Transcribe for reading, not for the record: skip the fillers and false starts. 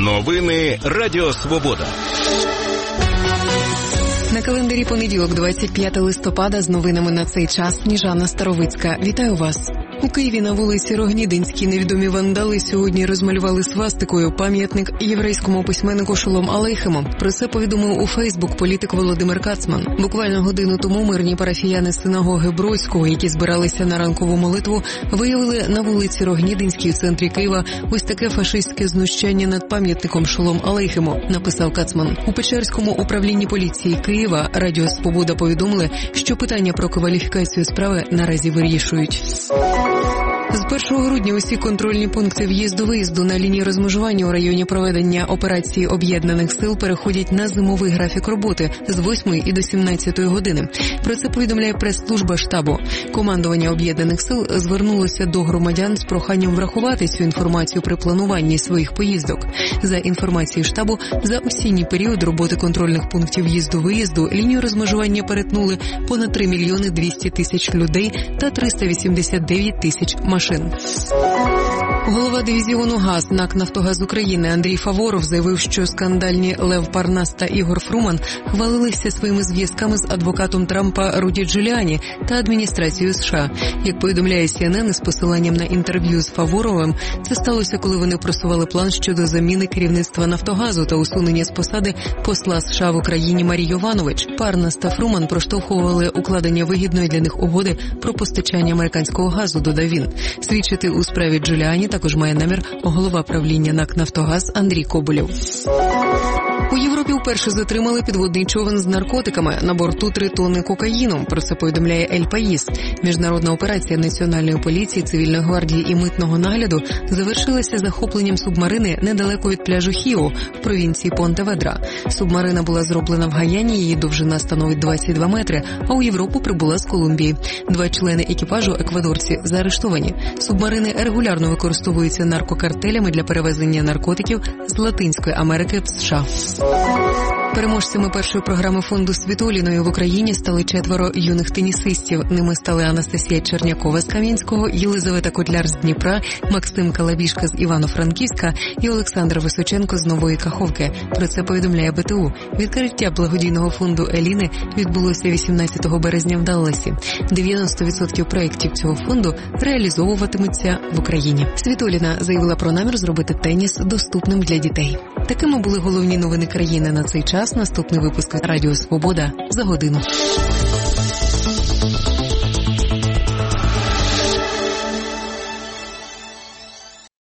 Новини Радіо Свобода. На календарі понеділок, 25 листопада, з новинами на цей час Сніжана Старовицька. Вітаю вас. У Києві на вулиці Рогнідинській невідомі вандали сьогодні розмалювали свастикою пам'ятник єврейському письменнику Шолом Алейхему. Про це повідомив у Фейсбук політик Володимир Кацман. Буквально годину тому мирні парафіяни синагоги Бродського, які збиралися на ранкову молитву, виявили на вулиці Рогнідинській в центрі Києва ось таке фашистське знущання над пам'ятником Шолом Алейхему, написав Кацман. У Печерському управлінні поліції Києва Радіо Свобода повідомили, що питання про кваліфікацію справи наразі вирішують. З 1 грудня усі контрольні пункти в'їзду-виїзду на лінії розмежування у районі проведення операції Об'єднаних сил переходять на зимовий графік роботи з 8 і до 17 години. Про це повідомляє прес-служба штабу. Командування Об'єднаних сил звернулося до громадян з проханням врахувати цю інформацію при плануванні своїх поїздок. За інформацією штабу, за осінній період роботи контрольних пунктів в'їзду-виїзду лінію розмежування перетнули понад 3 мільйони 200 тисяч людей та 389 тисяч машин. Голова дивізіону ГАЗ НАК «Нафтогаз України» Андрій Фаворов заявив, що скандальні Лев Парнас та Ігор Фруман хвалилися своїми зв'язками з адвокатом Трампа Руді Джуліані та адміністрацією США. Як повідомляє CNN із посиланням на інтерв'ю з Фаворовим, це сталося, коли вони просували план щодо заміни керівництва «Нафтогазу» та усунення з посади посла США в Україні Марії Йованович. Парнас та Фруман проштовхували укладення вигідної для них угоди про постачання американського газу, додав він. Свідчити у справі Джуліані також має намір голова правління НАК «Нафтогаз» Андрій Коболєв. У Європі вперше затримали підводний човен з наркотиками. На борту 3 тонни кокаїну. Про це повідомляє Ель Паїс. Міжнародна операція Національної поліції, цивільної гвардії і митного нагляду завершилася захопленням субмарини недалеко від пляжу Хіо в провінції Понтеведра. Субмарина була зроблена в Гаяні, її довжина становить 22 метри, а у Європу прибула з Колумбії. 2 члени екіпажу, еквадорці, заарештовані. Субмарини регулярно використовуються наркокартелями для перевезення наркотиків з Латинської Америки в США. Переможцями першої програми фонду «Світоліною» в Україні стали 4 юних тенісистів. Ними стали Анастасія Чернякова з Кам'янського, Єлизавета Котляр з Дніпра, Максим Калабішка з Івано-Франківська і Олександр Височенко з Нової Каховки. Про це повідомляє БТУ. Відкриття благодійного фонду «Еліни» відбулося 18 березня в Далласі. 90% проєктів цього фонду реалізовуватимуться в Україні. Світоліна заявила про намір зробити теніс доступним для дітей. Такими були головні новини країни на цей час. Наступний випуск Радіо Свобода за годину.